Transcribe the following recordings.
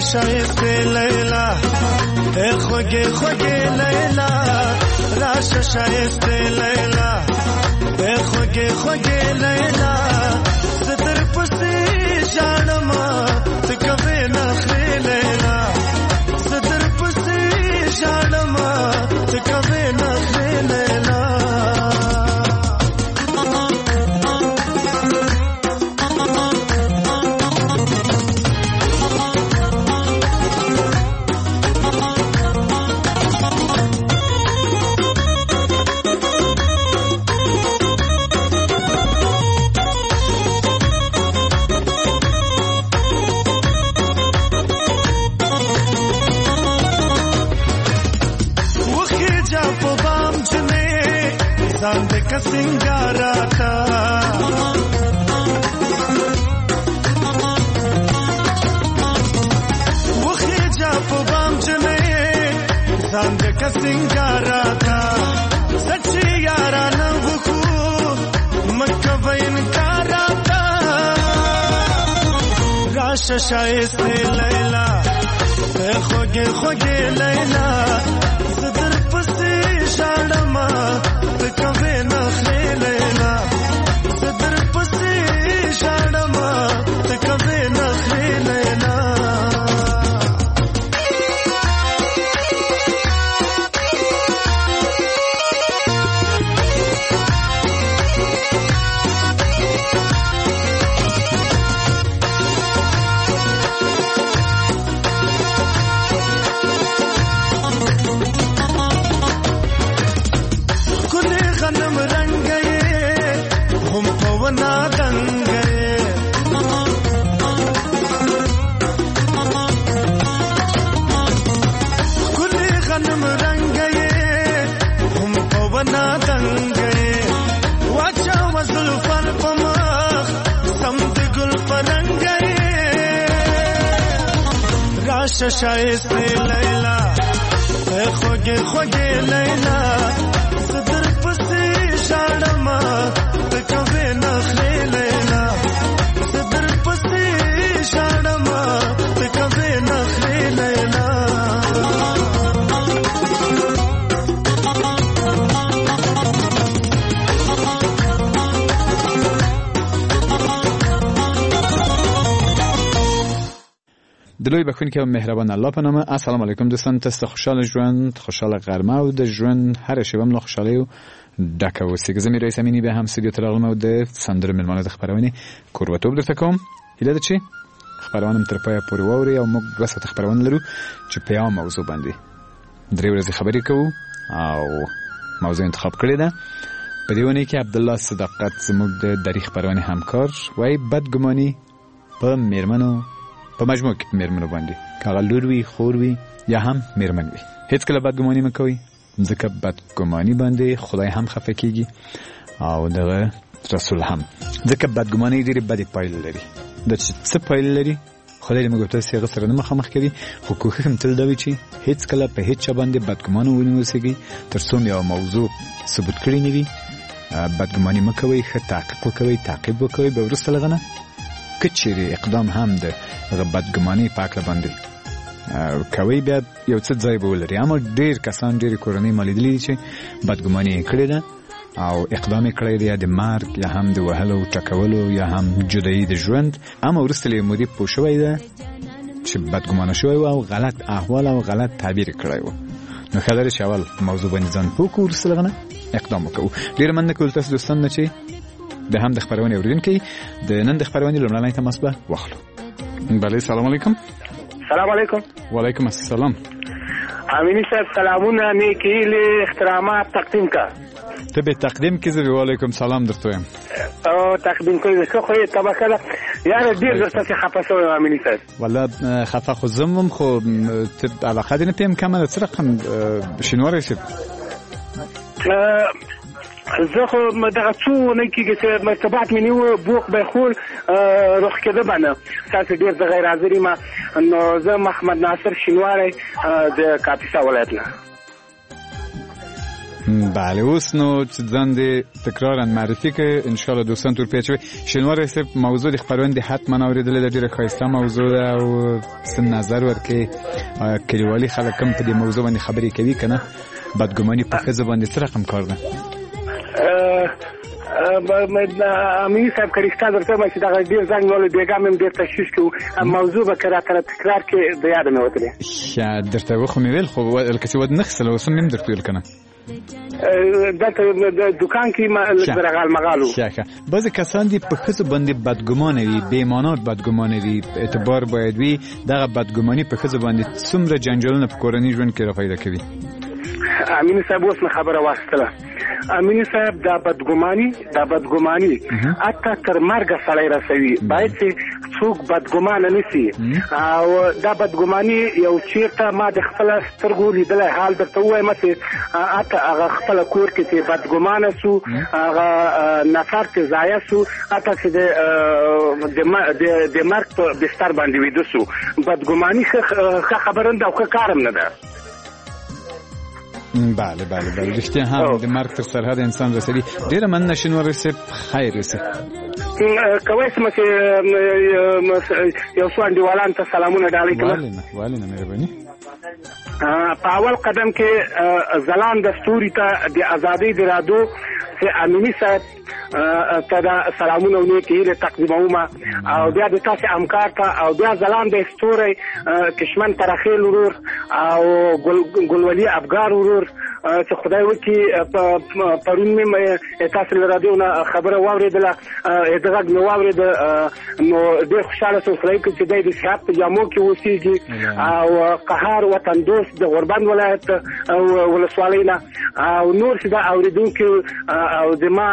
شایسته لیلا اے خوږه خوږه لیلا راشه شایسته لیلا اے خوږه خوږه لیلا ستر پسې ژاړم ته کوي نه خې لیلا ستر پسې ژاړم ته کوي نه خې لیلا का सिंगारा था वो खिजा पबाम चले सांद का सिंगारा था सच्ची यारा न वो मक्का बइन कारा था राश शायस्ते लैला खोगे खोगे लैला सदर पसे शाड़मा कवे न खेलेला सदर पसे शाड़मा कवे न खेलेला शायस्ते लैला खोगे खोगे लैला सदर पसे शाड़मा कवे न खेलेला सदर पसे शाड़मा कवे न खेलेला دلوی بخون که مهربان الله په نامه. السلام علیکم دوستان، تست خوشحال ژوند، خوشحال غرمه او د ژوند هر شبم له خوشحالي او ډکه اوسئ. زه مې رئیس امینی به هم استودیو ته راغلم او د سندره مېلمانه د خبرونې کوربتوب درته کوم. هیله ده چې خبرونه تر پایه پورې واورئ او موږ 2 ساعته خبرونه لرو چې په یوه موضوع باندې 3 ورځې خبرې کوو او موضوع انتخاب کړې ده. په دې ونې کې عبدالله صداقت زموږ د دری خبرونه همکار وای بدګماني په میرمنو په مجموع کې میرمنو باندې کاغه لور وي، خور وي یا هم میرمن وي، هیڅ کله بدګماني مه کوئ، ځکه بدګماني باندې خدای هم خفه کیږي او دغه رسول هم، ځکه بدګماني ډېرې بدې پایلې لري. د څه پایلې لري خدای دې موږ ته هغه سره نه مخامخ کوي، خو کوښښ هم تل دا وي چې هیڅ کله په هیڅ چا باندې بدګمانه ونه اوسئ تر څو یو موضوع ثبوت کړی نه وي. بدګماني مه کوئ، ښه تحقیق وکوئ، تعقیب وکوئ، به وروسته له هغه نه که چیرې اقدام هم د بدګمانۍ په هکله باندې کوي بیا یو څه ځای به ولري. اما ډېر کسان ډېرې کورنۍ ما لیدلي دي چې بدګماني یې کړې ده او اقدام یې کړی دی، یا د مرګ یا هم د وهلو ټکولو یا هم جدایي د ژوند، اما وروسته له مودې پوه شوی ده چې بدګمانه شوی و او غلط احوال او غلط تعبیر کړی و. نو ښه ده چې اول موضوع باندې ځان پوه کړو، وروسته له هغه نه اقدام وکړو. ډېره مننه کوم تاسو دوستان نه چې د هم د خبرونې اوریدونکي د نن د خبرونې لومړنی تماس به واخلو. بله، سلام علیکم. سلام علیکم. وعلیکم السلام. امینی صاحب سلامونه، نیکی هیلې، احترامات تقدیم کا. ته به تقدیم کې زه وعلیکم سلام درته وایم. او تقدیم کوي څه خو یې طبقه ده یاره ډېر درته خفه شوی امینی صاحب. والله خفه خو زمم خو ته علاقه دې نه پیم کمه څه رقم شنواری شد. زه خو دغه څو نه کېږي چې مرتبات مې نیو بوق به خور روح کېده باندې تاسو ډېر د غیر حاضري ما. نو زه محمد ناصر شینواری د کاپیسا ولایت نه. بله اوس نو ځان دې تکرارا معرفي کړئ ان شاء الله دوستان ټول پیچوي شینواری صاحب موضوع د خبرونه حتما اوریدلې د ډیره ښایسته موضوع ده او ستاسو نظر ورکړئ کلیوالي خلک هم په دې موضوع باندې خبرې کوي کنه بدګماني په ښځه باندې څه رقم کار ده امین صاحب کریستا درته ما چې دا ډیر ځنګ ول بیګا مې ډیر تشویش کو موضوع به کرا تر تکرار کې د یاد مې وته یا درته وخت مې ویل خو الکه ود نخسل او سم درته ویل کنه دا د دکان کې ما لږ مغالو شاکه بعضی کسان دي په خصوص باندې بدګمانه وي بے معنا بدګمانه وي اعتبار باید وي دا بدګماني په خصوص باندې څومره جنجالونه په کورنۍ ژوند کې را پیدا کوي امین صاحب اوس خبره واستله امین صاحب دا بدګماني اته تر مرګ سړی رسوي باید چې څوک بدګمانه نشي او دا بدګماني یو چیرته ما د خپل سترګو لیدل حال درته وایم چې اته هغه خپل کور کې چې بدګمانه سو هغه نفر ته ضایع سو اته چې د مرګ په بستر باندې ویده سو بدګماني ښه خبرنده او ښه کارم نه ده بله رښتیا هم د مرګ تر سرحد انسان رسېږي ډېره مننه شینواری صاحب خیر اوسئ کوي چې یو څو انډیوالان ته سلامونه ډالۍ کړم والله مهرباني په اول قدم کې ځلانده ستوري ته د ازادۍ د رادو چې امینی صاحب ته دا سلامونه ونیکي له تقدیمومه او بیا د تاسو همکار ته او بیا ځلانده ستوري کشمن ترخیل ورور او ګلولي افګار ورور چې خدای وکي پرون مې تاسو له رادیو نه خبره واوریدله دغه نو واورید نو ډېر خوشاله شوم چې د صحت په جامو کې اوسېږي او قهار وطن دوست د غربان ولایت ولسوالۍ نه او نور چې دا اوریدونکو او د ما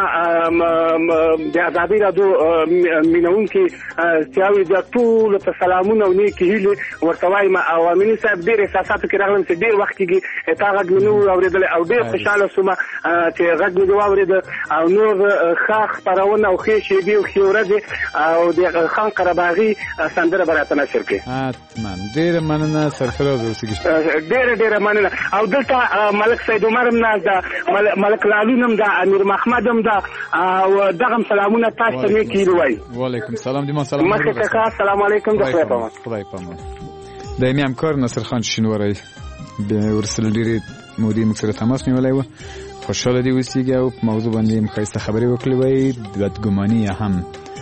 د ازادۍ رادیو مینونکي چې دا ټول ته سلامونه او نیکي هیلې ورته وایم او امین صاحب ډېر احساساتو کې راغلم چې ډېر وخت کېږي تا غږ مې نه واورېدلی او ډېر خوشاله شوم چې غږ مې واورېده او نور ښه خپرونه او ښې شېبې او ښې ورځې او د خان قرباغي سندره به راته نشر کړي حتما ډېره مننه سرفراز اوسئ ډېره مننه او دلته ملک سید عمر هم ناست ده ملک لالون هم ده امیر محمد هم ده او دغه سلامونه تاسو ته نیکي هیلې وایي وعلیکم سلام دې ما سلام مخکې کاکا السلام علیکم د خدای پامان خدای پامان دایمي همکار نصر خان شینواری ورسره ډېرې مودې موږ سره تماس نیولی و خوشحاله دې اوسېږي او په موضوع باندې هم ښایسته خبرې وکړې وایي بدګماني هم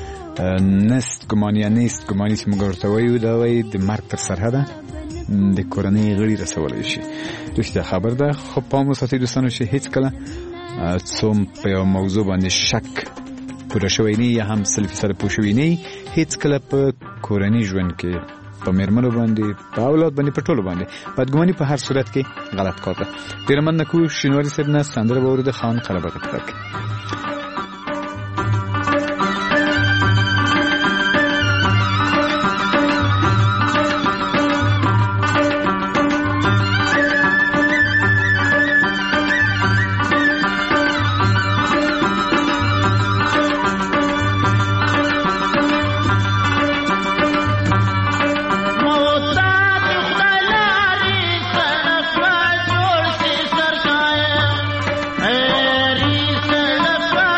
نیست ګماني چې موږ ورته وایو دا وایي د مرګ تر سرحده د کورنۍ غړي رسولی شي رښتیا خبر ده خو پام وساتئ دوستانو چې هېڅکله څوم په یو موضوع باندې شک پوره شوی نه یا هم 100% پوه شوی نه هېڅکله په کورنۍ ژوند کې په مېرمنو باندې په اولاد باندې په ټولو باندې بدګماني په هر صورت کې غلط کار ده ډېره مننه کوو شینواري صاحب نه سندره به اورېده خان قرهباغي په کې Hey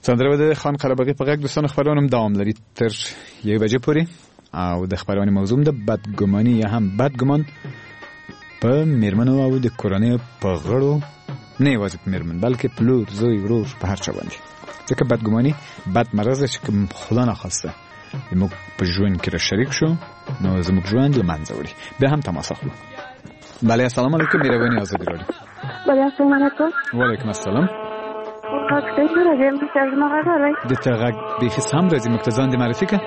سندره د خان قرهباغي په غږ دوستانو خبرونه دوام لري تر 1 بجې پورې او د خبرونه موضوع د بدګماني یا هم بدګمان په میرمنو او د کورنۍ په غړو نه یوازې په میرمن بلکې پلور زوی ورور په هر چا باندې ځکه بدګماني بد مرض چې خدا نه خواسته موږ په ژوند کې را شریک شو نو زموږ ژوند له منځه وړي بیا هم تماس اخلو. بله السلام علیکم مهرباني آزادی رادیو. بله السلام علیکم. وعلیکم السلام. د ته غږ بیخي سم راځي موږ ته ځان دې معرفي کړه.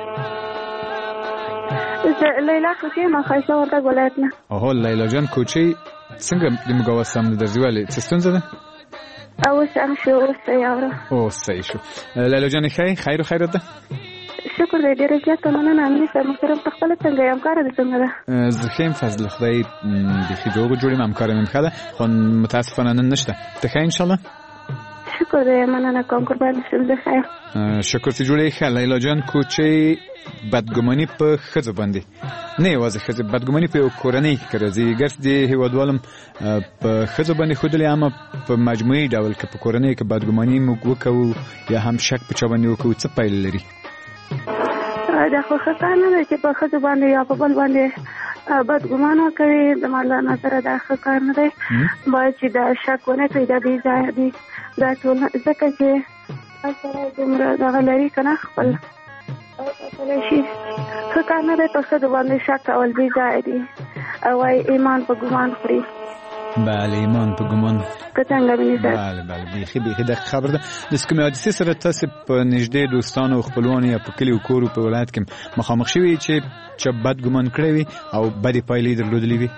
لیلا کوچی ما خایسته وردګ ولایت نه. اوهو لیلا جان کوچی څنګه د موږ وسم د درځي ولې څه ستونزه ده؟ اوس هم شو اوس یاوره. او صحیح شو. لیلا جان خیر خیرت ده؟ شکر دې ډېر زیات مننه امني سره محترم خپل څنګه یم کار دې څنګه ده؟ زخیم فضل خدای بیخي جوړ یم کار مې خاله خو متاسفانه نن نشته. ته ښه ان شاء الله؟ شکر دې مننه کوم قربان شم زه ښه. شکر چې جوړې ښه. لیلا جان کوچی بدګماني په ښځو باندې نه یوازې ښځې بدګماني په کورنۍ کې راځي ګرځ دې هیوادوالم په ښځو باندې ښودلې اما په مجموعي ډول کې په کورنۍ کې بدګماني موږ وکړو یا هم شک په چا باندې وکړو څه پایله لري؟ دا خو ښه کار نه دی چې په ښځو باندې یا په بل باندې بدګمان وکړي د مالا نظره دا ښه کار نه دی باید چې دا شک ونه کړي دا بې ځایه دي دا ټول ځکه چې سره دومره دغه لري که نه خپل کولی شي ښه کار نه دی په ښځو باندې شک کول بې ځایه دي وایي ایمان په ګمان خوري. بله ایمان په ګمان که څنګه ویني سر بله بیخي دقیق خبر ده. د کومې حادثې سره تاسې په نږدې دوستانو او خپلوانو یا په کلي او کور په ولایت کې مخامخ شوي چې بد ګمان کړی وي او بدې پایلې درلودلې وي؟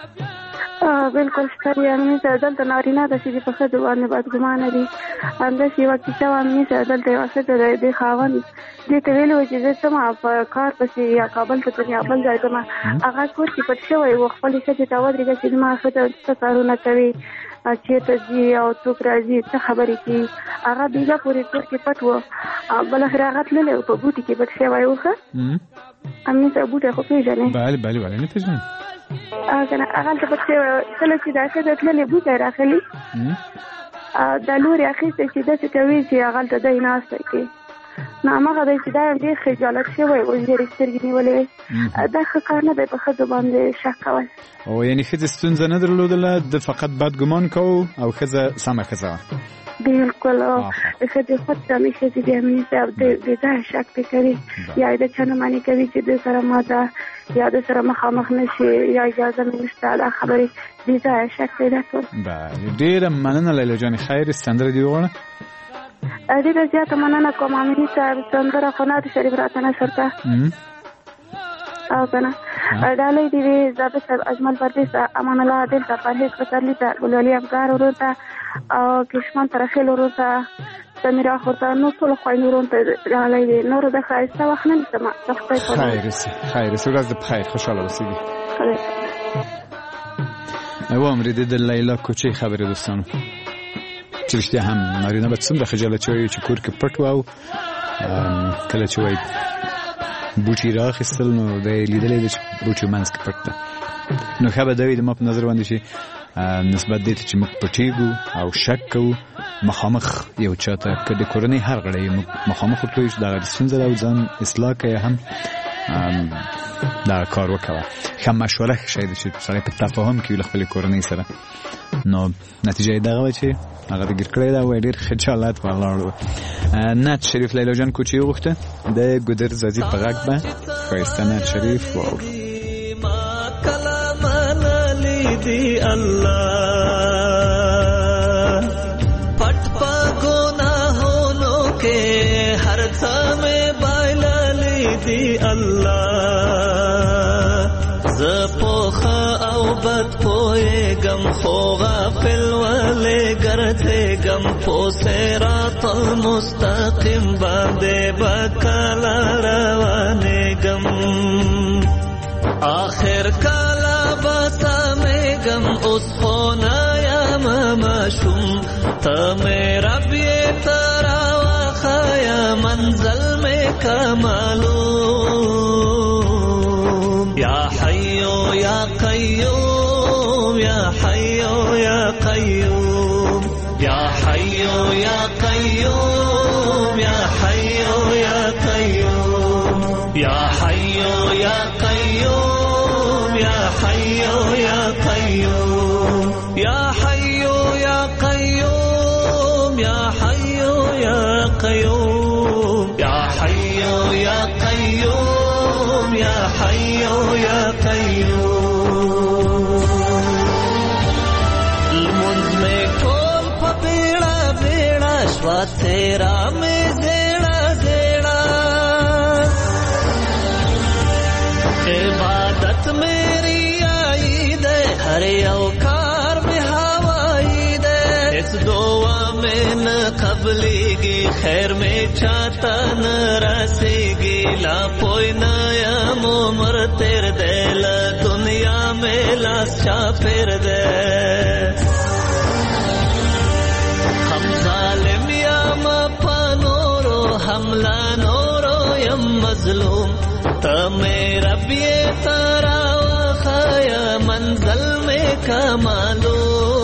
بالکل شته دي امني سره دلته نارینه ده چې په ښځو باندې بدګمانه دي همداسې یوه کیسه وه امني سره دلته یوه ښځه د خاوند دې ته ویلي وو چې زه څه په کار پسې یا کابل ته ځم یا بل ځای ته هغه کور کې پټ شوی و خپلې ښځې ته ودرېږه چې زما ښځه څه کارونه کوي چېرته ځي او څوک راځي څه خبرې کوي هغه بیګا پورې کور کې پټ و بالاخره هغه تللی و په بوټي کې پټ شوی و ښه امني سره بوټی خو پېژنې بله نه پېژنم هغلته پټ شوی کله چې دا ښځه تللې بوټی راخلي دا لورې اخیستی چې داسې کوي چې هغلته دی ناستی کوي نو هماغه دی چې دا ډېر خجالت شوی و ډېرې سترګې نیولې دا ښه کار نه دی په ښځو باندې شک کول. او یعنې ښځې ستونزه نه درلودله د فقط بد ګمان کوو او ښځه سمه ښځه وه؟ بالکل ښځې خود سمې ښځې د امني صاحب بې ځایه شک پرې کوي یا د چا نه معنی کوي چې د سره ما ده یا د سره مخامخ نه شي یا اجازه مې نشته دا خبرې بې ځایه شک پیدا کړو. بله ډېره مننه لیلا جانې خیر سندره دې وغواړه؟ ډېره زیاته مننه کوم امني صاحب سندره خو نعت شریف راته نشر کړه او که نه ډالۍ دې وي زابط صاحب اجمل پردیس امان الله عادل ته پرهیز پسرلي ته ګلولي افګار ورور ته او کشمان ترخیل ورور ته سمیرا خور ته نور ټولو خویندو ورونو ته ډالۍ دي نورو د ښایسته وخت نه نیسم خیر اوسې ورځ دې په خیر خوشحاله اوسېږي. واورېدې د لیلا کوچۍ خبرې دوستانو چې رښتیا هم نارینه به څومره خجالت شوی چې کور کې پټ و او کله چې وایي بوټي راخیستل نو دا یې لیدلی دی چې بوټي منځ کې پټ ده نو ښه به دا وي د ما په نظر باندې چې نسبت دې ته چې موږ پټېږو او شک کوو مخامخ یو چا ته که د کورنۍ هر غړی موږ مخامخ ورته چې دغه ستونزه ده او ځان اصلاح کوي هم دا کار وکوه ښه مشوره ښه شی دی چې سړی په تفاهم کې وي له خپلې کورنۍ سره نو نتیجه یې دغه وه چې هغه د ګیر کړی ده وایي ډېر خجالت ولاړ و. نعت شریف لیلا جان کوچۍ وغوښته د ګودر زازي په غږ به ښایسته نعت شریف واورو. پټ پا گناہوں کے ہر میں بایللی دی اللہ زپوخ او بد پوئے گم خو غافل والے گرتے گم پو سیرات المستقیم باندے بکالا روانے گم آخر کالا باتا میں گم اس خونا یا مماشم تمیرا بی ترا وخایا منزل میں کمالوم یا حیو یا قیوم یا حیو یا قیوم یا حیو یا قیوم يا حي يا قيوم يا حي يا قيوم يا حي يا قيوم المنز میں کول پبیڑا بیڑا شوا تیرا میں زیڑا زیڑا عبادت میری آئی دے ہر اوکار میں ہوائی دے اس دعا میں نہ قبلی گی خیر میں چاہتا نہ رسی گی لا پوئی نایم عمر تیر دے لا دنیا میں لاس چا پھر دے ہم ظالم یا مپا نورو حملہ نورو یم مظلوم تا میرا بیے تارا وخایا منزل میں کمالو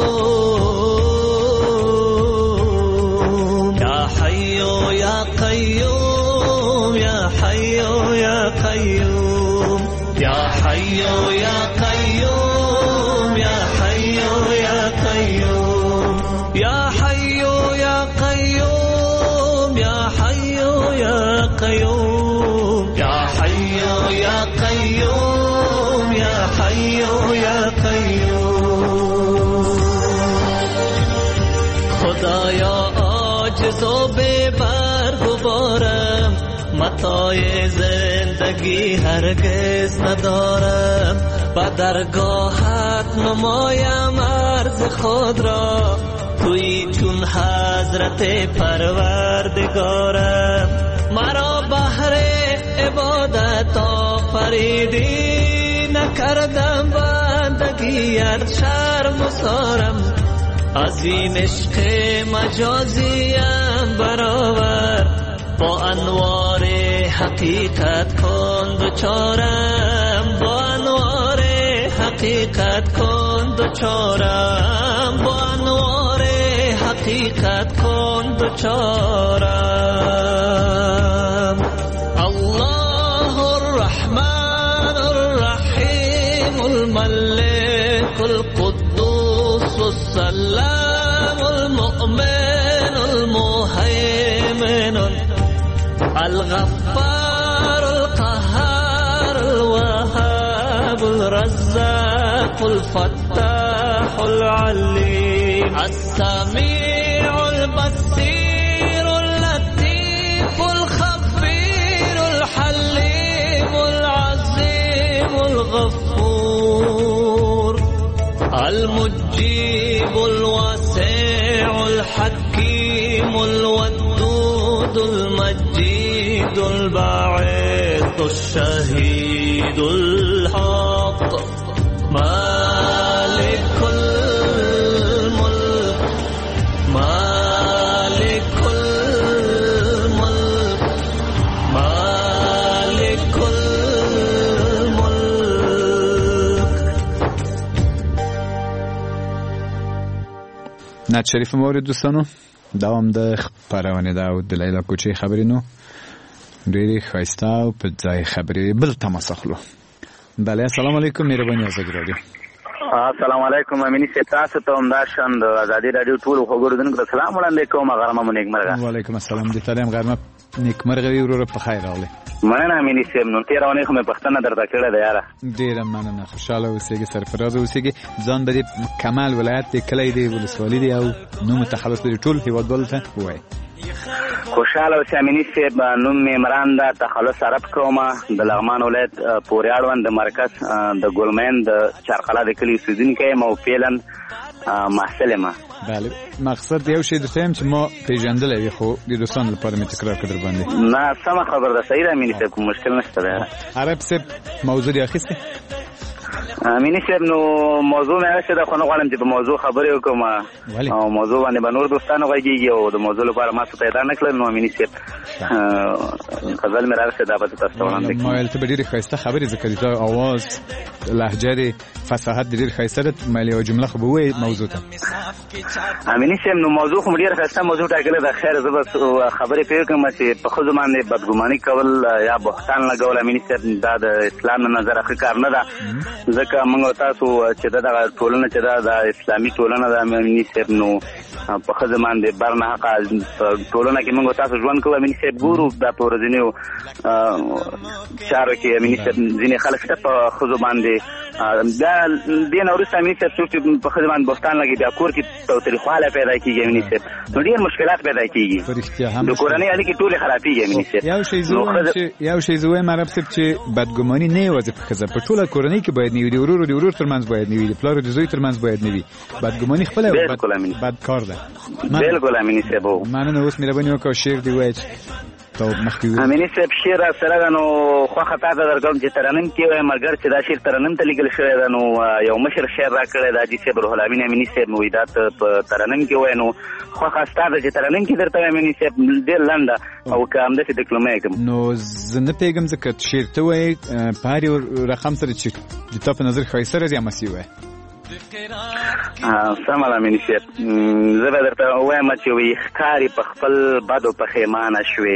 یا حیو یا قیوم یا حیو یا قیوم یا حیو یا قیوم یا حیو یا قیوم یا حیو یا قیوم یا حیو یا قیوم یا حیو یا قیوم یا حیو یا قیوم خدایا عاجز و بے بر گبارم متاع زندگی هرگز ندارم با درگاهت نمایم عرض خود را توی چون حضرت پروردگارم مرا بهر عبادت آفریدی نکردم بندگیت شرم و سارم از این عشق مجازیم برآور با انوار حقیقت کن دوچارم با انوار حقیقت کن دوچارم با انوار حقیقت کن دوچارم الله الرحمن الرحیم الملك القدوس السلام المؤمن المهيمن الغفار القهار الوهاب الرزاق الفتاح العليم السميع البصير اللطيف الخبير الحليم العظيم الغفور المجيب الواسع الحكيم الودود المجيد الباعث الشهيد الحق مالك الملك مالك الملك مالك الملك. نعت شریف مورد دوستانو دوام د خبرونه دا او د لیلا کوچی خبرینو ډیری خایسته او په ځای خبرې بل تماس اخلو. بله السلام علیکم مهرباني ازاد رادیو. السلام علیکم امینی تاسو ته هم دا شند ازادي رادیو ټول خبرونه ته سلام وړاندې کوم غرمه مونږ مرګه. وعلیکم السلام دې تعلیم غرمه نیک مرغه وي ورور په خیر راغلی. مننه امینی سیم نو تیرونه کومه پښتنه درته کړه دا یاره. ډیر مننه خوشاله اوسېږي سرفراز اوسېږي ځان به کمال ولایت د کلی دی ولسوالۍ دی او نو متخلص دی ټول هیوادوال ته وای. خوشاله اوسې امینی سیم نوم می عمران دا تخلص عرب کومه د لغمان ولایت پورې اړوند د مرکز د ګلمن د چارقلا د کلی سیدونکې مو پیلن محصل ما. بله مقصد یو شی درته هم چې ما پیژندل وي خو د دوستان لپاره می تکرار کړم باندې. نه سم خبر ده صحیح ده امینی سیم کوم مشکل نشته ده. عرب سیم موضوع دی اخیسته امینی صاحب نو موضوع مې راشه د خونو غواړم چې په موضوع خبرې وکم او موضوع باندې به نور دوستانو غږیږي او د موضوع لپاره ما څه پیدا نه کړل. نو امینی صاحب غزل مې راشه دا به تاسو ته وړاندې کړم. ما ته به ډېرې ښایسته خبرې ذکر دي، اواز لهجه دې فصاحت ډیر ښایسته ده. مې یو جمله خو به وایي موضوع ته امینی صاحب. نو موضوع خو ډیره ښایسته موضوع ټاکلې ده. خیر زه بس خبرې پرې کوم چې په ښځو باندې بدګماني کول یا بهتان لګول امینی صاحب دا د اسلام نه نظره ښه کار نه ده. ځکه موږ تاسو چې دغه ټولنه چې دا د اسلامي ټولنه ده امینی صاحب، نو په ښځو باندې بر نه حقه ټولنه کې موږ تاسو ژوند کوو امینی صاحب. ګورو دا په ورځنیو چارو کې امینی صاحب ځینې خلک شته په ښځو باندې دا دې نه وروسته امیني صاحب څوک چې په ښځه باندې بهتان لګي بیا کور کې تاوتریخوالی پیدا کېږي امیني صاحب، نو ډېر مشکلات پیدا کېږي، د کورنۍ اړیکې ټولې خرابېږي امیني صاحب. یو شی زه وایم عرب صاحب چې بدګماني نه یوازې په ښځه، په ټوله کورنۍ کې باید نه وي، د ورور د ورور ترمنځ باید نه وي، د پلار د زوی ترمنځ باید نه وي. بدګماني خپله بد کار ده. بالکل امیني صاحب. مننه. اوس مهرباني وکړه شعر دې ووایه امیني صاحب. شعر سره ده نو خوښه تا ته درکوم چې ترنم کې وایم، مګر چې دا شعر ترنم ته لیکل شوی ده، نو یو مشر شعر را کړی ده حاجي صاحب روح الامین امیني صاحب، نو دا ته په ترنم کې وایي، نو خوښه ستا ده چې ترنم کې درته وایم امیني صاحب، ډېر لنډه او که همداسې دکلمه یې کړم. نو زه نه پوهېږم ځکه شعر ته وایي په هر یو رقم سره چې د تا په نظر ښایسته راځي هماسې وایي. سمه ده امیني صاحب. زه به درته ووایم چې وایي ښکاري په خپل بدو پښیمانه شوې،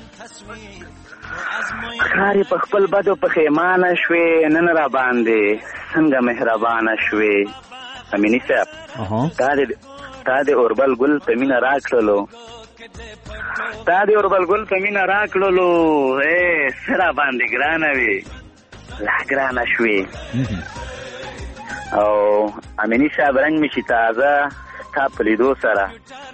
ښکاري په خپل بدو پښیمانه شوې، نن را باندې څنګه مهربانه شوې. امیني صاحب تا د اوربل ګل په مینه راکړلو، تا د اوربل ګل په مینه راکړلو، څه را باندې ګرانه وې، لا ګرانه شوې. او امیني صاحب رنګ مې شي تازه ستا په لیدو سره،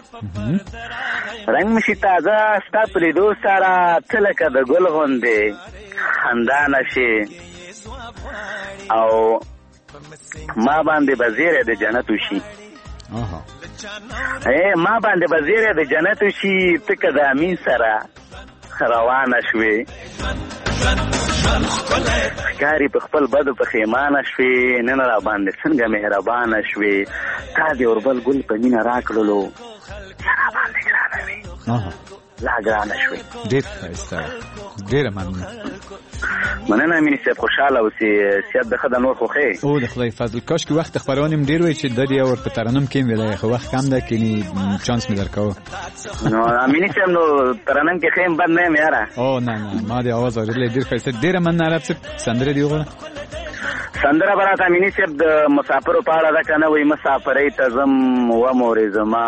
رنګ مې شي تازه ستا په لیدو سره، ته لکه د ګل غوندې خندانه شي، او ما باندې به زیری د جنت وشي، ما باندې به زیری د جنت وشي، ته که د امین سره روانه شوې. ښکاري په خپل بدو پښیمانه شوې، نن را باندې څنګه مهربانه شوې، تا د اوربل ګل په مینه راکړلو، را باندې ګرانه وې، لا ګرانه شوې. ډېر ښایسته، ډېره مننه. مننه امیني صاحب، خوشحاله اوسې، صحت د ښه د نور خوښې. او د خدای فضل. کاش کې وخت خپرونې م ډېر وی چې د دې اور په ترنم کې م ویلی، خو وخت کم ده، کینی چانس مې درکوه. نو امیني صاحب نو ترنم کې ښه یم بد نه یم یاره. او نه ما دې اواز اورېدلی، ډېر ښایسته. ډېره مننه عرب صاحب. سندره دې وغواړه. سندره به راته امیني صاحب د مسافرو په اړه ده که نه وایي، مسافرۍ ته ځم و مورې زما،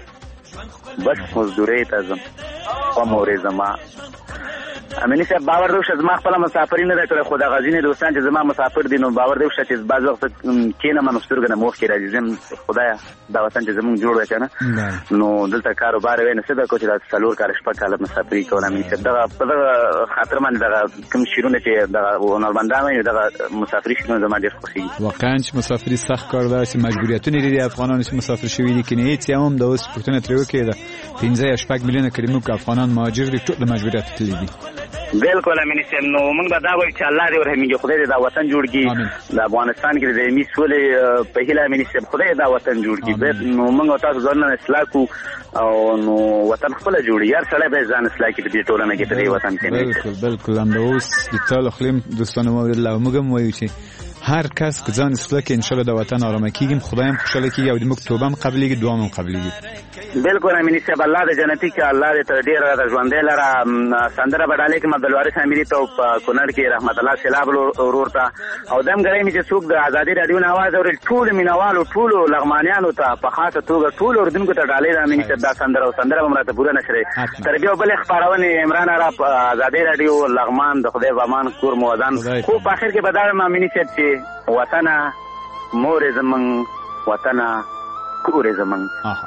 بس مزدورۍ ته ځم و مورې زما. امیني صاحب باور دی وشه زما خپله مسافري نه ده کړې، خو دغه ځینې دوستان چې زما مسافر دي نو باور دی وشه چې بعض وخت کښېنم نو سترګه نه موخکې راځي، زم خدایه دا وطن چې زمونږ جوړ دی که نه، نو دلته کاروبار وی نه څه ده کو چې دا 4 کاله 6 کاله مسافري کول. امیني صاحب دغه په دغه خاطر باندې دغه کوم شعرونه چې دغه هنرمندان وایي دغه مسافري شعرونه زما ډېر خوښېږي. واقعا چې مسافري سخت کار ده، چې مجبوریتونه دي د افغانانو چې مسافر شوي دي، که نه هېڅ یو هم د اوس پوښتنه ترې وکړې ده 15 یا 6 میلیونه کړي موږ افغانان مهاجر دي، ټول د مجبوریت تللي دي. بالکل امیني صاحب. نو موږ به دا وایو چې الله دې ورحمیږي، خدای دې دا وطن جوړ کړي، د افغانستان کې د دایمي سولې په هیله امیني صاحب خدای دا وطن جوړ کړي. نو موږ او تاسو ځانونه اصلاح کړو او نو وطن خپله جوړي، هر سړی باید ځان اصلاح کړي په دې ټولنه کې، په دې وطن کې. بالکل همدا اوس د تا له خولې دوستانو واورېدل او موږ هم وایو چې هر کس که ځان اصلاح کړي انشاءالله د وطن ارامه کېږي، خدای هم خوشحاله کېږي او د موږ توبه هم قبلېږي، دعا هم قبلېږي. بالکل امیني صاحب. الله دې جنتي کړه، الله دې تر ډېره د ژوندی لره. سندره به ډالۍ کړم عبدالوارث اميري ته په کونړ کې رحمت الله سیلاب ورور ته، او دم ګړی مې چې څوک د ازادي راډیو نه اواز اورېد، ټولو مینوالو ټولو لغمانیانو ته په خاصه توګه ټولو اردونکو ته ډالۍ ده امیني صاحب دا سندره، او سندره به م راته پوره نشرئ. تر بیا بلې خپرونې عمران اره په ازادي راډیو لغمان، د خدای په امان کور مو ودان. خو په آخر کې به دا وایم امیني صاحب چې وطنه مورې زمونږ، وطنه کورې زمونږ.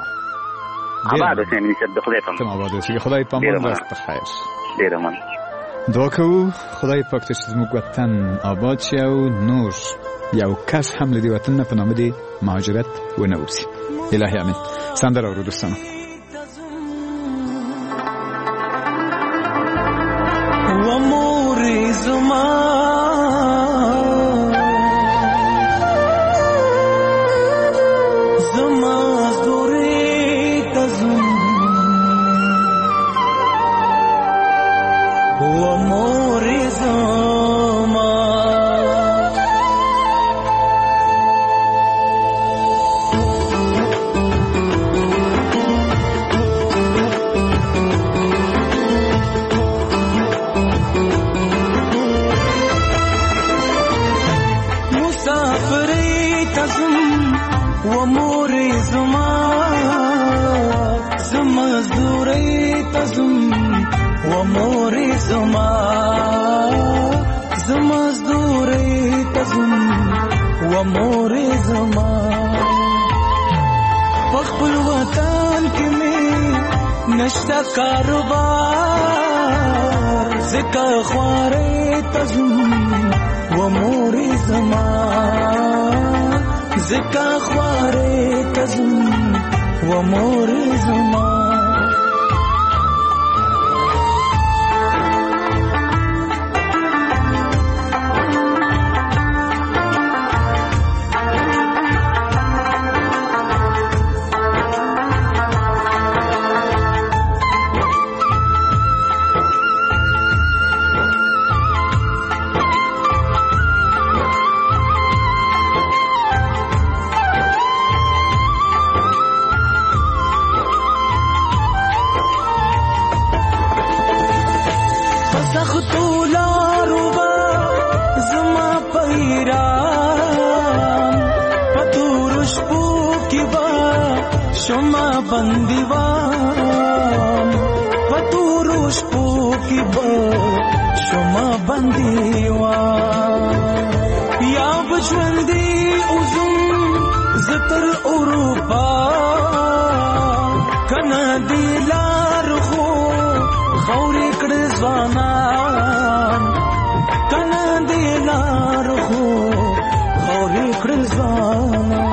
آباد اوسې امیني صاحب، د خدای په امان. آباد اوسې، خدای په امان. وخت په خیر. ډېره مننه. دعا کوو خدای پاک ته چې زموږ وطن آباد شي او نور یو کس هم له دې وطن نه په نامه د مهاجرت ونه اوسي. الهي امین. سندره اورو دوستانو. و مورې زما مزدوري تزم وموري مزدوري تزم وموري پخپل وطن کې می نشتا کاروبار زکا خوارې تزم وموري زکا خوارې تزم وموري شما بندیوان پتوروش پوکی با شما بندیوان یا بجوندی اوزم زتر اروپا کنا دیلار خو خوری کڑزوانان کنا دیلار خو خوری کڑزوانان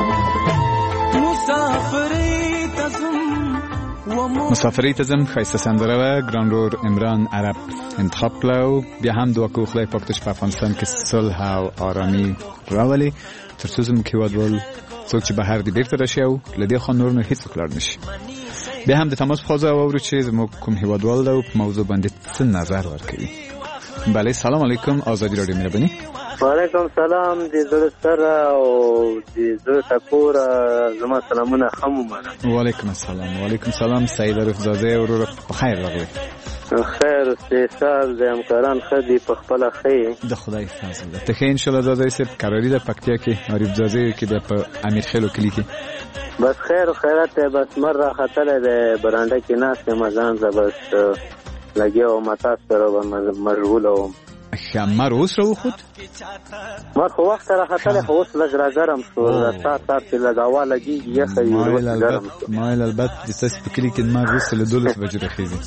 مسافری تزم خیسته سندره و گرانرور عمران عرب انتخاب کلو بیا هم دعا کو خدای پاک تش په افغانستان کې صلح او آرامی راولي ترڅو زموږ هیوادوال څوک چې بهر دي بیرته راشي او لدې خو نور نه هیڅ وکړ نشي بیا هم د تماس په ځای اورو چې زموږ کوم هیوادوال دا په موضوع باندې څه نظر ورکوي. بله سلام علیکم آزادی رادیو مهرباني. وعلیکم سلام د زړه سره او د زړه ټکور زما سلامونه هم ومنه. وعلیکم السلام سید عارف زاده ورور په خیر راغلی. خیر استحصال د همکاران خدي په خپل خیر د خدای فضل ته خیر ان شاء الله زاده سپ قراری د پکتیا کې عارف زاده کې د امیر خیلو کلی کې بس خیر خیرات بس مره خطر د برانډه کې ناس مزان زبس لګیو متا سره مشغول او مر اوس رو خود مر خو وخت را خطر خو اوس لږ راګرم شو تا چې لګاوا لګي یخه یو ګرم مایل البته د سس فکرې کې مر اوس له 12 بجې راخېږي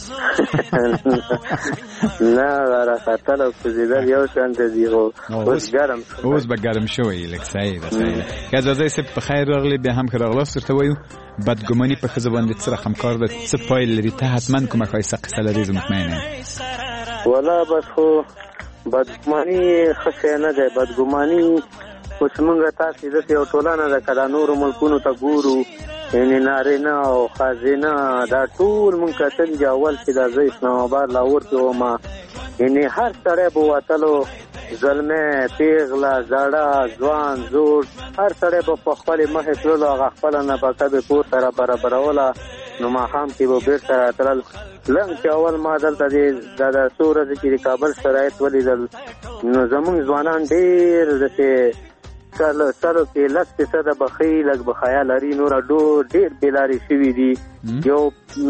نه را خطر او زیدل یو شان دی اوس ګرم اوس به ګرم شوی لکه سید که اجازه سپ په خیر راغلی بیا هم راغلاست ورته وایو بدګماني په خزه باندې سره همکار د څه پایل لري ته حتما کومه خاصه قصه لري زه مطمئنه ولا بس خو بدګماني خصه نه ده بدګماني اوس موږ تاسو د یو ټولنه د کډا نور ملکونو ته ګورو یعنی نارینه او خازینه دا ټول موږ کتل چې اول چې د اسلام آباد لاور کې وما یعنی هر سره بوتلو ظلمه پیغله زړه ځوان زوړ هر سره په خپل مخ کړلو هغه خپل نه پکې به کور سره برابروله نو ما هم چې به بیر سره تل لم چې اول ما دلته د سورج کې کابل شرایط ولیدل نو زمونږ ځوانان ډېر د سلو کې لږ څه د بخیل لږ بخیا لري نور ډېر بیلاری شوي دي یو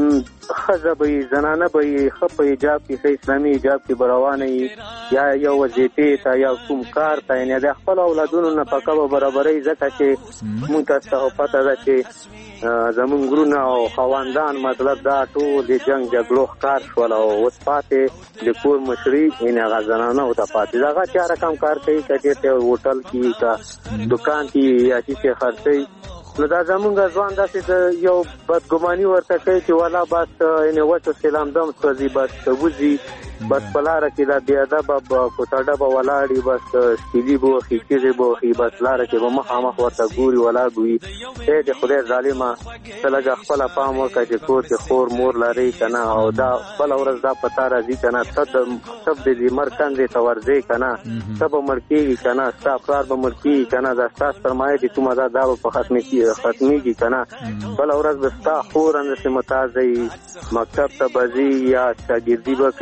خزه به زنانه به خپ حجاب کې اسلامي حجاب کې بروانه یا یو وظیفه تا یا کوم کار تا یعنی د خپل اولادونو نه پکا برابرۍ ځکه چې مونږ ته پته ده چې زمون ګرونه او خواندان مطلب دا ټول د جنگ جګړو ښکار شول او اوس پاتې د کور مشري یې هغه زنانه او ته پاتې دغه چا رقم کار کوي چې ته هوټل کې کا دکان کې یا چې خرڅي نو دا زمونږ ځوان داسې یو بدګماني ورته کوي چې والا بس یعنی وڅ سلام دم سوځي بس وځي بس پلاره کې دا بیا دا په کوټاډه په ولاړی بس سپیلی بو خېږي بو خې بس لاره کې به مخامخ ورته ګوري ولا ګوي ته د خدای ظالما تلګه خپل پام وکړي چې کور کې خور مور لري کنه او دا بل ورځ دا پتا راځي کنه سب دې مرکان دې تورځي کنه سب مرکیږي کنه ستاسو به مرکیږي کنه دا تاسو فرمایي چې کومه دا په ختميږي کنه بل ورځ به تاسو خور اند سمتازي مکتب ته بزي یا شاګردي به کوي یا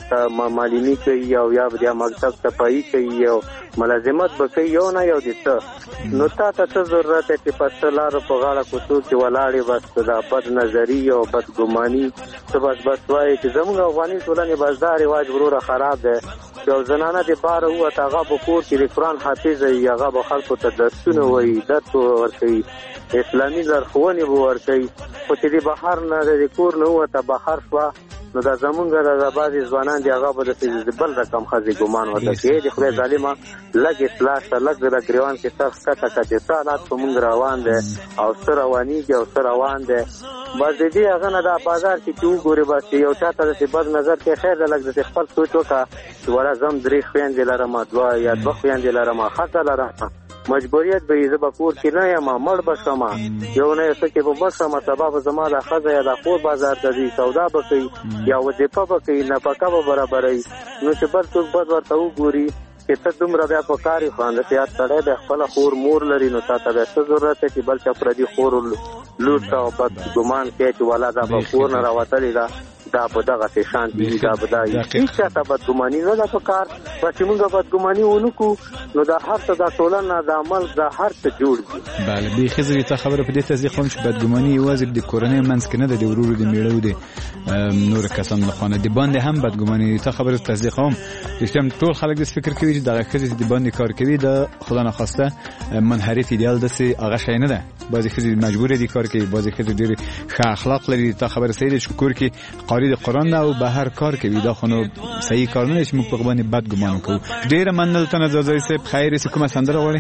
معلمي کوي او یا د مکتب صفایي کوي او ملازمت به کوي یو نه یو دي څه نو تا ته څه ضرورت دی چې په لارو په غاړه کوڅو کې ولاړې بس دا بد نظري او بد ګماني ته بس وایي چې زموږ افغاني ټولنې بس دا رواج وروره خراب دی یو زنانه د بار ووت هغه به کور کې د قرآن حافظ وي هغه به خلکو ته درسونه وایي درس ورکوي اسلامي لارښوونې به ورکوي خو چې د بهر نه د کور نه ووته بهر شوه نو دا زمونږ د بعضې ځوانان دي هغه به د بل رقم ښځې ګمان ورته کوي د خدای ظالمه لږ اصلاح شه لږ د ګریوان کې سر ښکته کړه چې څه حالات په مونږ روان دی او څه روانېږي او څه روان دی بس د دې هغه نه دا بازار کې چې وګورې بس چې یو چا ته داسې بد نظر کې خیر دی لږ داسې خپل سوچ وکړه چې وړه زم 3 خویندې لرم 2 یا 2 خویندې لرم ښځه لرم مجبوریت به یې زه به کور کې نه یم مړ به شم یو نه یو څه کې به مړ شم سبا به زما د ښځه یا د خور بازار ته ځي سودا به کوي یا وظیفه به کوي نفقه به برابروي نو چې بل څوک بد ورته وګوري چې ته دومره بیا په کار یې خو همداسې یاد سړی بیا خپله خور مور لري نو تا ته بیا څه ضرورت دی چې بل چا پردي خور لور ته بد ګمان کوي چې والا دا به کور نه راوتلې ده دا به دغسې شانتي وي دا به دا وي هېڅ چا ته بدګماني نه ده په کار بس چې مونږ بدګماني ونه کړو نو دا هر څه دا ټولنه دا ملک دا هر څه جوړ دي بله بیخي زه تا خبره په دې تصدیق کوم چې بدګماني یوازې د کورنۍ منځ کې نه ده د ورورو د میړو د نورو کسانو لخوا نه د باندې هم بدګماني تا خبره تصدیق کوم رښتیا ټول خلک داسې فکر کوي چې دغه ښځې د باندې کار کوي د خدا نخواسته منحرف ایدیال داسې هغه شی نه ده بعضې ښځې مجبورې دي کار کوي بعضې ښځې ډېرې ښه اخلاق لري تا خبره صحیح ده چې کور کې قاری د قرآن ده او بهر کار کوي دا خو نو صحیح کار نه دی چې موږ په باندې بد ګمان وکړو ډېره مننه تنه زازای صاحب خیر یې کومه سندره غواړئ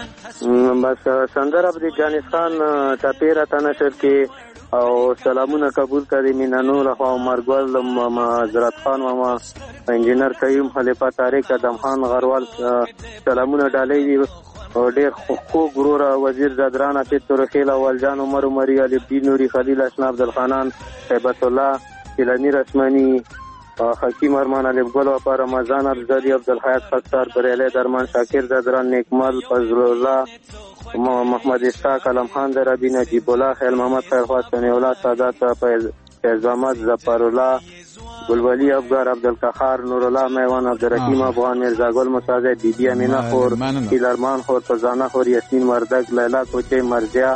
بس سندره به د جانس خان ټاپېره ته نشر کې او سلامونه قبول کړي مینانو لخوا عمر ګل حضرت خان ماما انجینر قیوم خلیفه طارق ادم خان غروال سلامونه ډالۍ دي او ډېر خوږ وروره وزیر زادران عتیق تورخیل اولجان عمر عمري علي الدین نوري خلیل اشنا عبدالخانان هیبت الله کلانی رسمانی حکیم ارمان علي ګل وفا رمضان افضلی عبدالحیات خطار بریلی درمان شاکر زادران نیکمل فضل الله محمد اسحاق علم خان درابی نجیب الله خیل محمد خیرخواست سنی الله سادات فیض احمد ظفر الله گلولی افغار عبدالقهار نور الله میوان عبدالرحیم افغان مرزا گل مساعد بی بی امینه خور ایلرمان خور فزانه خور یاسین مردک لیلا کوچه مرزیا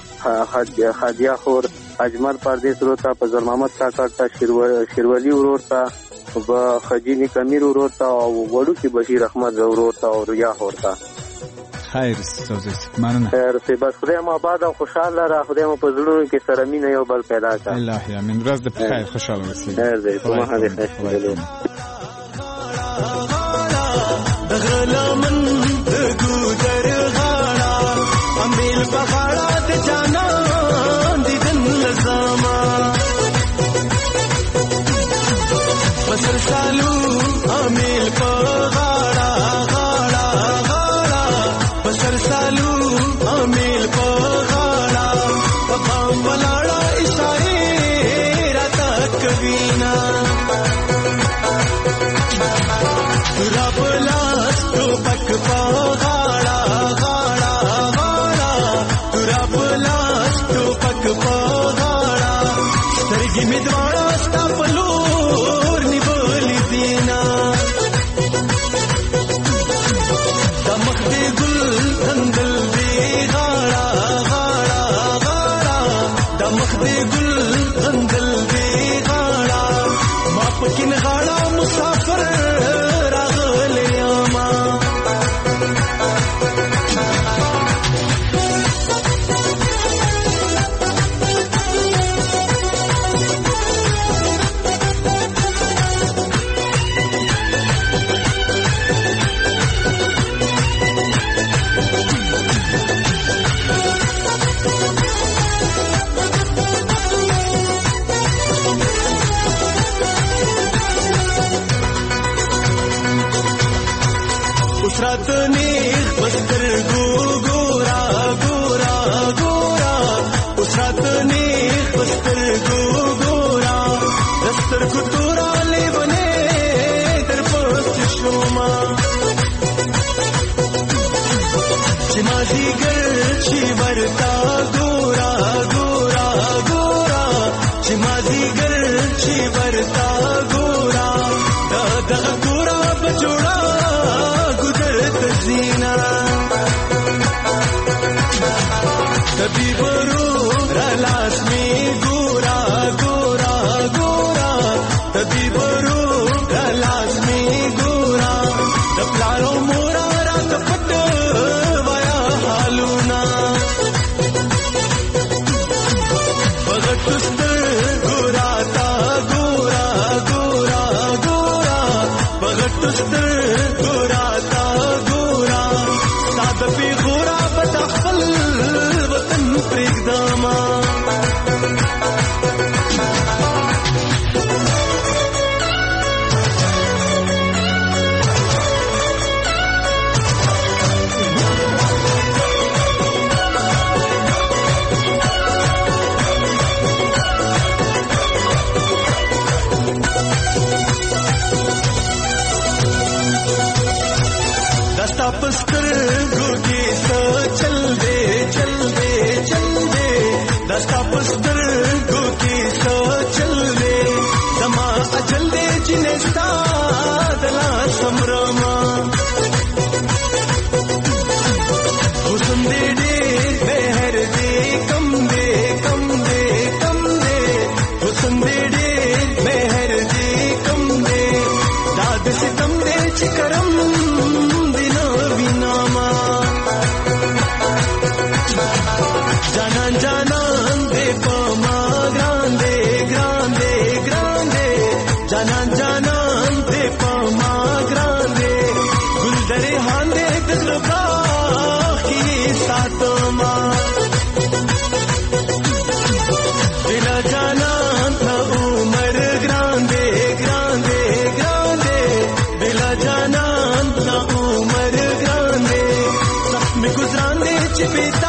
خادیه خور اجمل پردیس ورور ته فضل محمد کاکړ ته شیرولی ورور ته خجینی کمیر ورور ته او وړوکی بشیر احمد ورور ته او ریا خور ته خیر استاد مننه خیر سی بس خدای مو آباد او خوشاله را خدای مو په زړونو کې سره مینه یو بل پیدا کړه الله یا من ورځ د خیر خوشاله اوسئ خیر دې کومه هغه خیر غلامن ګودر غاړه امیل بغاړه د جانا دي دن لزاما بسر سالو امیل بغاړه غاړه غاړه بسر سالو امیل بغاړه په ولاړه اشاره راته کوینا رب لاس تو پک پغاړه غاړه غاړه رب لاس تو پک پغاړه سترګې می دواړه ستا په لور نیولې دینا د مخ دې ګل غندل دی غاړه غاړه غاړه د مخ دې ګل غندل دی غاړه ما پکې غاړه مسافر رات نیخ بستر گورا گورا گورا اس رات نیخ بستر گورا دستر کتورا لیونے در پست شوما چمازی گر چی ورتا گورا گورا گورا چمازی گر چی ورتا گورا तभी बरू रलास में गोरा गोरा गोरा तभी बरू रलास में गोरा दपलारो मोरा रात पट वया हालूना बगतुस्त गोरा ता गोरा गोरा गोरा बगतुस्त गोरा ता गोरा साद पे गोरा बदखल वतन प्रेगदामा दस्तापस्तर गोगे सा चल दे चल दे चल दे दस्तापस्तर गोगे सा चल दे दमा अचल दे जिन्हें सादला समरमा हुस्न दे दे मेहर दे कम दे कम दे कम दे हुस्न दे दे मेहर दे कम दे दाद से कम दे चिकरम जानान जानान दे पमा ग्रांदे ग्रांदे ग्रांदे जानान जानान दे पमा ग्रांदे गुलदरे हांदे तजरबा की सातमा दिला जानान ना उमर ग्रांदे ग्रांदे ग्रांदे दिला जानान ना उमर ग्रांदे में गुजरांदे चिपेता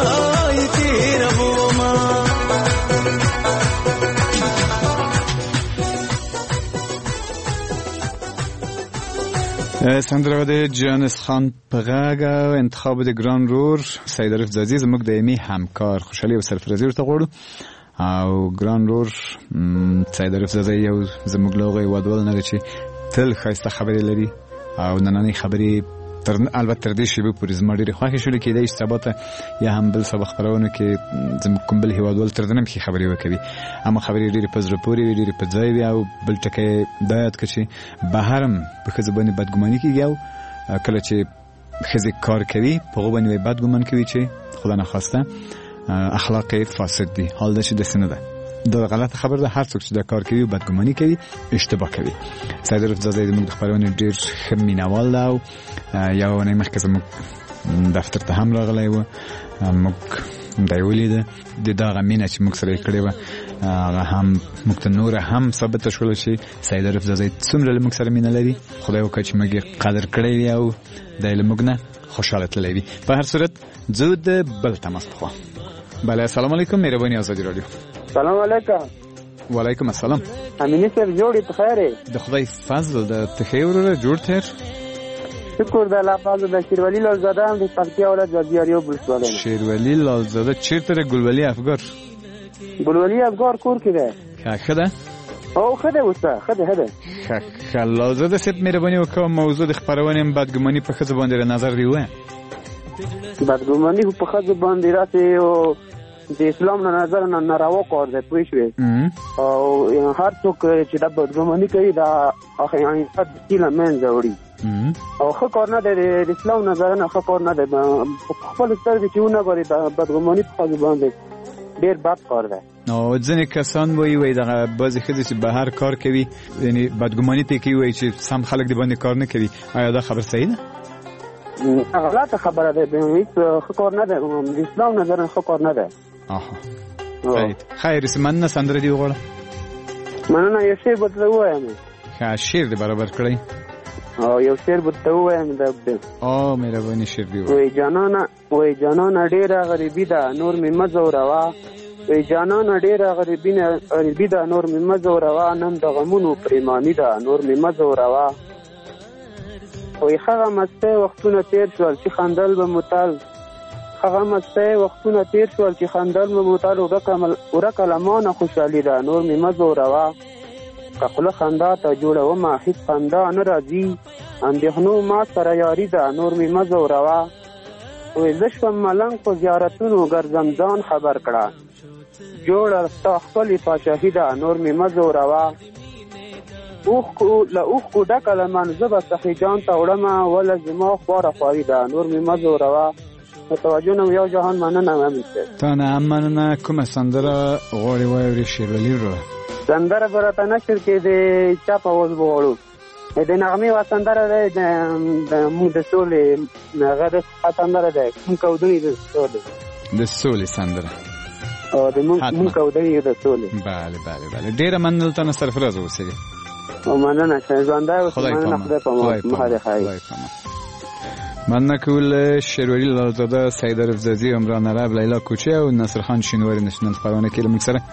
سندره د جانس خان په غږ او انتخاب د ګران رور سید عارف زازي زموږ د ایمي همکار خوشحالي او سرفرازي ورته غواړو او ګران رور سید عارف زازي یو زموږ لوغه وادول نه چې تل ښایسته خبرې لري او نننۍ خبرې البته تر دې شیبه پورې زما ډېرې خوښې شولې کېدای شي سبا ته یا هم بل سبا خپرونه کې زموږ کوم بل هېوادوال تر دې نه ښې خبرې وکوي اما خبرې ډېرې په زړه پورې وي ډېرې په ځای وي او بل ټکی دا یاد کړه چې بهر هم په ښځو باندې بدګماني کېږي او کله چې ښځې کار کوي په هغو باندې بدګمان کوي چې خدا نخواسته اخلاق فاسد دي حال دا چې داسې نه ده دا غلطه خبر ده هر څوک چې دا کار کوي او بدګماني کوي اشتباه کوي سید عارف زازي زموږ د خپرونې ډېر ښه مینهوال ده او یوه اونۍ مخکې زموږ دفتر ته هم راغلی و موږ دا یې ولیده د دغه مینه چې موږ سره یې کړې وه هغه هم موږ ته نوره هم ثابته شوله چې سید عارف زازي څومره له موږ سره مینه لري خدای وکړه چې موږ یې قدر کړی وي او دی له موږ نه خوشحاله تللی وي په هر صورت ځو د بل تماس پخوا بله السلام علیکم مهرباني آزادي راډیو سلام علیکم وعلیکم السلام امینی صاحب جوړې په خیر د خدای فضل د تخې وروره جوړ تیر شکر د الله فضل د شیروالي لالزاده هم د پکتیا ولایت جاجیاریو ولسوالۍ شیروالي لالزاده چیرته د ګلولي افګار ګلولي افګار کور کې ده ښه ده او ښه ده اوسه ښه ده ښه لالزاده صاحب مهرباني وکړه موضوع د خپرونې بدګماني په ښځو باندې نظر دی وایه بدګماني په ښځو باندې راسي او د اسلام نه نظر نه ناروا کار دی پوه شوې او هر څوک چې دا بدګماني کوي دا اخیاني د له منځه وړي او ښه کار نه دی د اسلام نظر نه ښه کار نه دی خپل سترګې چې ونه ګوري دا بدګماني په ښځو باندې ډېر بد کار دی او ځینې کسان وایي دغه بعضې ښځې چې بهر کار کوي یعنې بدګماني پرې کوي وایي چې سم خلک د باندې کار نه کوي آیا دا خبر صحیح ده غلطه خبره ده هیڅ ښه کار نه دی د اسلام نظر نه ښه کار نه دی خیر مننه سندره دې وغواړه مننه یو شعر به درته ووایم ښه شعر دې برابر کړی او یو شعر به درته ووایم مهرباني شعر دې وایي جانانه ډېره غریبي ده نور مې مه ځوروه وایي جانانه ډېره غریبي ده نور مې مه ځوروه نن د غمونو پریماني ده نور مې مه ځوروه وایي هغه مستی وختونه تېر شول چې خندل به مو تل هغه مستی وختونه تېر شول چې خندل به مو تل ورکه له مانه خوشحالي ده نور مې مه ځوروه که خوله خندا ته جوړومه هېڅ خندا نه راځي اندېښنو ما سره یاري ده نور مې مه ځوروه وې زه شوم ملنګ په زیارتونو ګرځم ځان خبر کړه جوړه ستا ښکلې پاچاهي ده نور مې مه زوروه له اوښکو ډکه لمن زه به سخي جان ته وړمه وله زما خواره خواري ده نور مې مه زوروه متوجه نم یو جهان مننه امین صاحب تا نه هم مننه. کومه سندره غواړې واورې شېرولي وروره؟ سندره به راته نشر کې د چا په اوز بغواړو د نغمې وا سندره ده د موږ د سولې هغه د سندره ده کوم کودنې د سولې سندره او د موږ کودنې د سولې. بله بله بله ډېره مننه تانه سرفراز اوسېږي. مننه شه ژوندی اوسې مننه خدای په مهر خیر. مننه کول شېرولي لالزاده سعید رفزازي عمران عرب لیلا کوچی او نصر خان شینواری نشنل خپرونه کې له موږ سره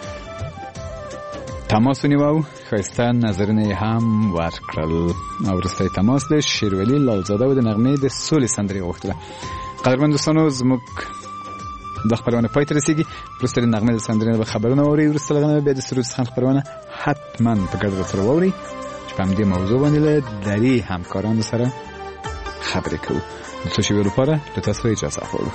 تماس ونیو ښایسته نظرونه یې هم ورکړل او وروستی تماس د شېرولي لالزاده و د نغمې د سولې سندرې غوښتله. قدرمن دوستانو زموږ د خپرونه پای ته رسېږي. وروسته د نغمې د سندرې به خبرونه واورئ. وروسته له هغه نه بیا د سرود څخه خپرونه حتما په ګډه درسره واورئ چې په همدې موضوع باندې له درې همکارانو سره خبرې کوو. د څو شېبو لپاره له تاسو اجازه غواړو.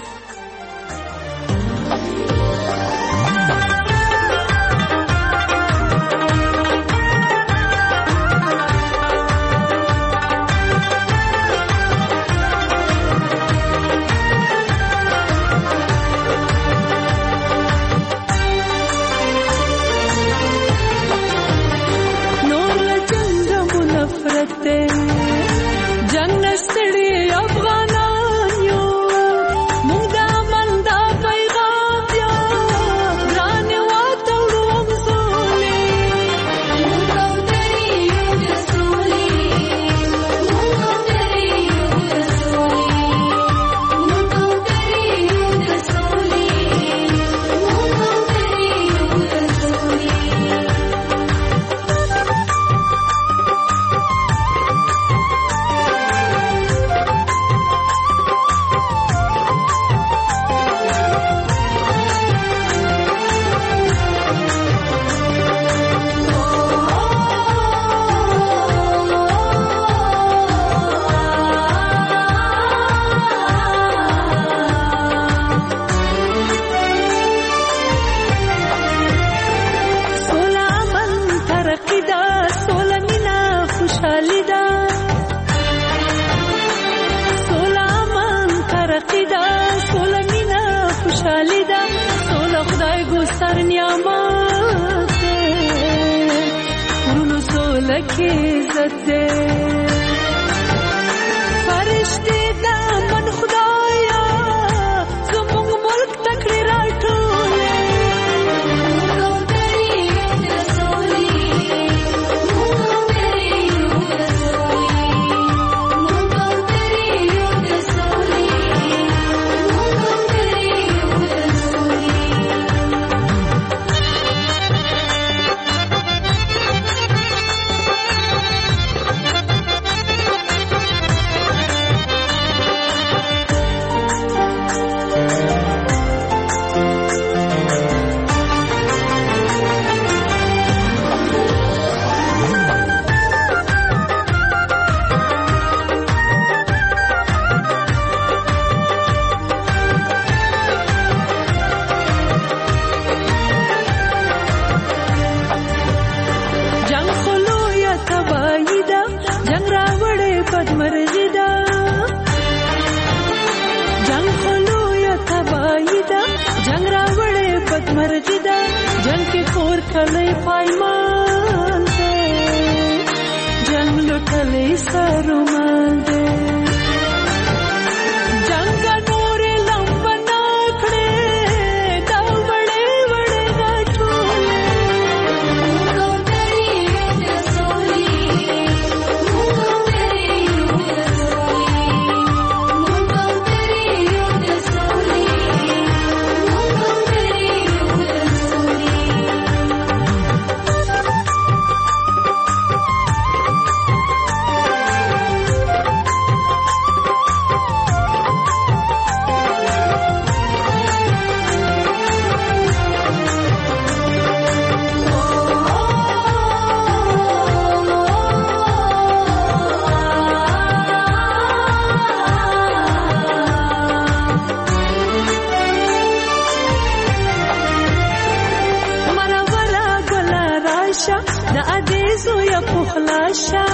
راشه د ادیزو یا پخلاشه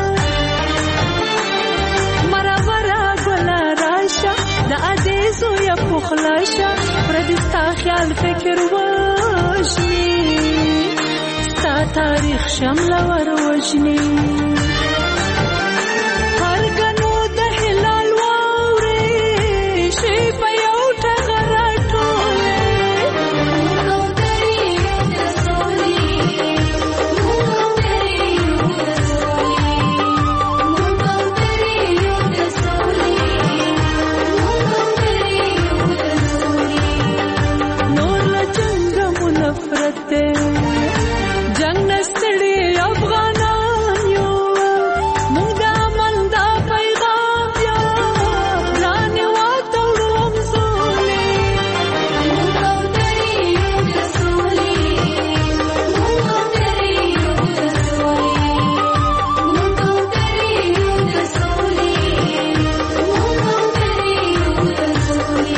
مرا ګلا راشه د ادیزو یا پخلاشه پردستا خیال فکر وژني ستا تاریخ شمل ور وژني هرګنو د هلال واورې شي په یو ټغر راټولې نور له جنګ مو نفرت دی جنگ نستړي افغانان یو موږ د امن دا پیغام یو ځانې واتړو همزولې موږ اودرې یو د سولې موږ اودرې یو د سولې موږ اودرې یو د سولې موږ اودرې یو د سولې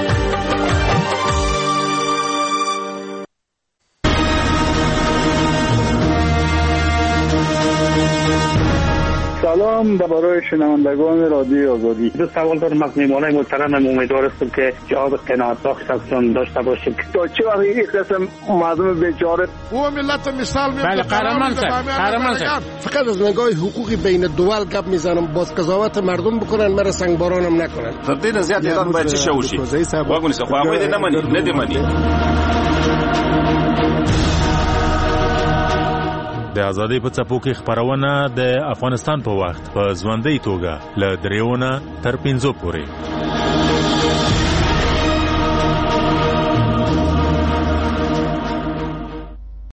سلام برای شنوندگان رادیو آزادی. دو سوال دارم از میهمانان محترمم، امیدوار هستم که جواب قناعت بخشتون داشته باشید. تا چه وقت این قسم مردم بیچاره او ملت مثال میاد. بله قهرمان فقط از نگاه حقوقی بین دول گپ میزنم، باز قضاوت مردم بکنن، مرا سنگبارانم نکنن. تر دې نه زیات اعلان باید چی وشي. واګونی څه خو هغه دې نه مني. د ازادۍ په څپو کې خپرونه د افغانستان په وخت په ژوندۍ توګه له 3 تر 5 پورې